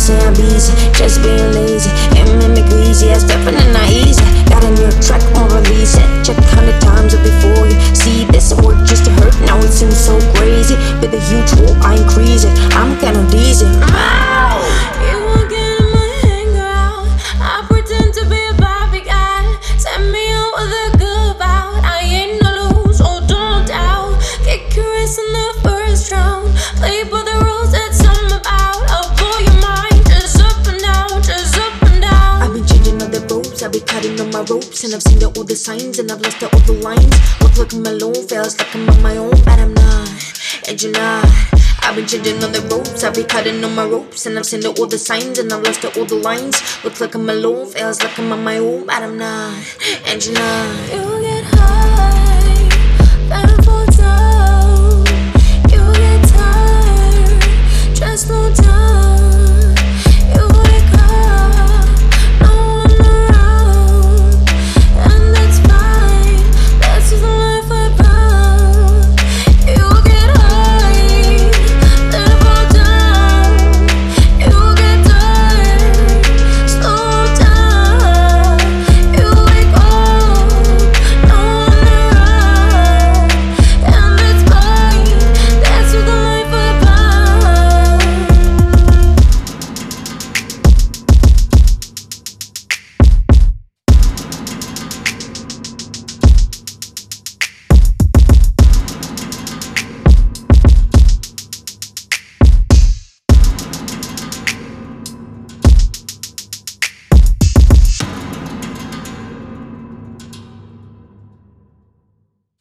say I'm busy, just being lazy. And me greasy, it's definitely not easy. Got a new track on release it. Check 100 times before you see this word just to hurt. Now it seems so crazy. With a huge hole, I increase it. I'm kinda dizzy. You won't get in my hangout. I pretend to be a Barbie guy. Send me out with a good bout. I ain't no lose, oh don't doubt. Get curious in the first round. Play by the rules that I'm about. I'll blow your mind, just up and down, just up and down. I've been changing all the ropes, I've been cutting on my ropes. And I've seen all the signs, and I've lost all the lines. Look I'm alone, feels like I'm on my own. But I'm not, and you're not. I've been changing on the ropes, I've been cutting on my ropes. And I've seen all the signs, and I've lost all the lines. Look like I'm alone, feels like I'm on my own. But I'm not, and you're not. You get